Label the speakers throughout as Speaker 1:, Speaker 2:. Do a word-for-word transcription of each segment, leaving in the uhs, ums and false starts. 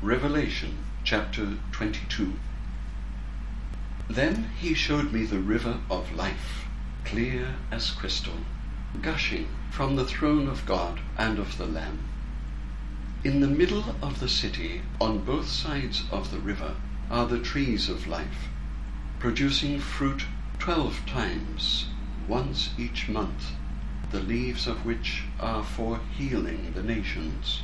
Speaker 1: Revelation chapter twenty-two. Then he showed me the river of life, clear as crystal, gushing from the throne of God and of the Lamb. In the middle of the city, on both sides of the river, are the trees of life, producing fruit twelve times, once each month, the leaves of which are for healing the nations.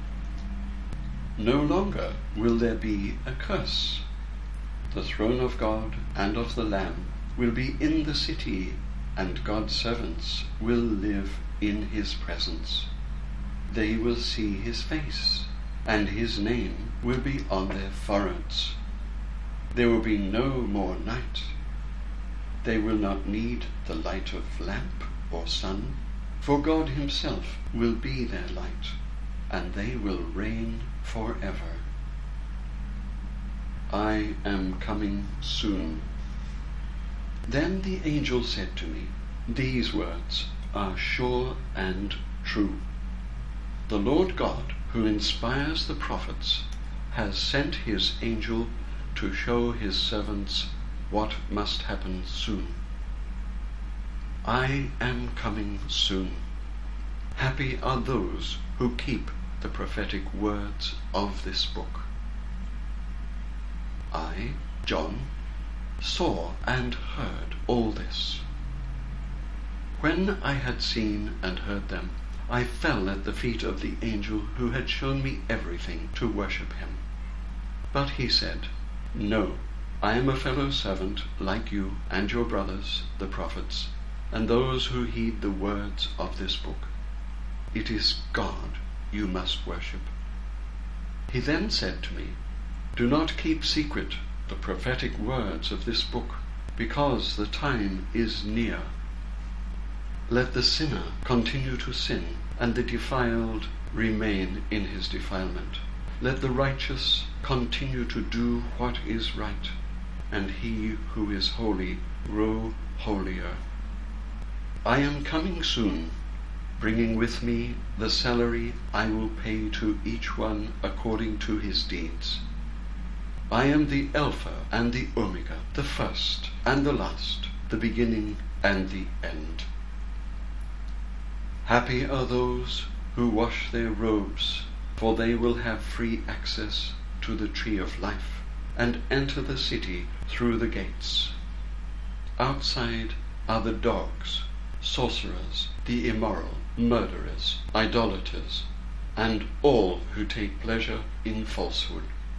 Speaker 1: No longer will there be a curse. The throne of God and of the Lamb will be in the city, and God's servants will live in his presence. They will see his face, and his name will be on their foreheads. There will be no more night. They will not need the light of lamp or sun, for God himself will be their light, and they will reign forever. I am coming soon. Then the angel said to me, these words are sure and true. The Lord God, who inspires the prophets, has sent his angel to show his servants what must happen soon. I am coming soon. Happy are those who keep the prophetic words of this book. I, John, saw and heard all this. When I had seen and heard them, I fell at the feet of the angel who had shown me everything to worship him. But he said, no, I am a fellow servant like you and your brothers, the prophets, and those who heed the words of this book. It is God you must worship. He then said to me, do not keep secret the prophetic words of this book, because the time is near. Let the sinner continue to sin, and the defiled remain in his defilement. Let the righteous continue to do what is right, and he who is holy grow holier. I am coming soon, bringing with me the salary I will pay to each one according to his deeds. I am the Alpha and the Omega, the first and the last, the beginning and the end. Happy are those who wash their robes, for they will have free access to the tree of life and enter the city through the gates. Outside are the dogs, sorcerers, the immoral, murderers, idolaters, and all who take pleasure in falsehood.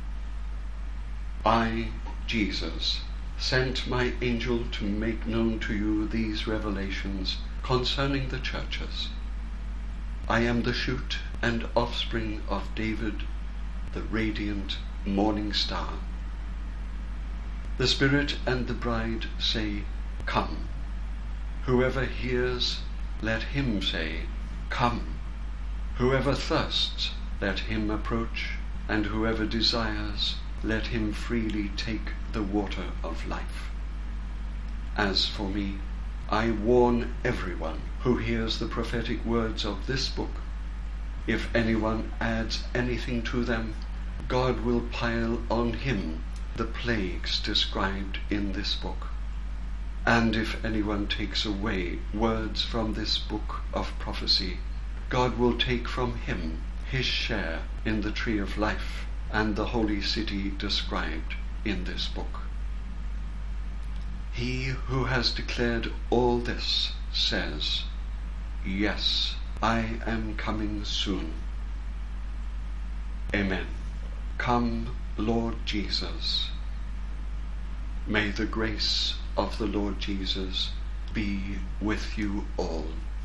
Speaker 1: I, Jesus, sent my angel to make known to you these revelations concerning the churches. I am the shoot and offspring of David, the radiant morning star. The Spirit and the bride say, come. Whoever hears, let him say, come. Whoever thirsts, let him approach, and whoever desires, let him freely take the water of life. As for me, I warn everyone who hears the prophetic words of this book. If anyone adds anything to them, God will pile on him the plagues described in this book. And if anyone takes away words from this book of prophecy, God will take from him his share in the tree of life and the holy city described in this book. He who has declared all this says, yes, I am coming soon. Amen. Come, Lord Jesus. May the grace of the Lord Jesus be with you all.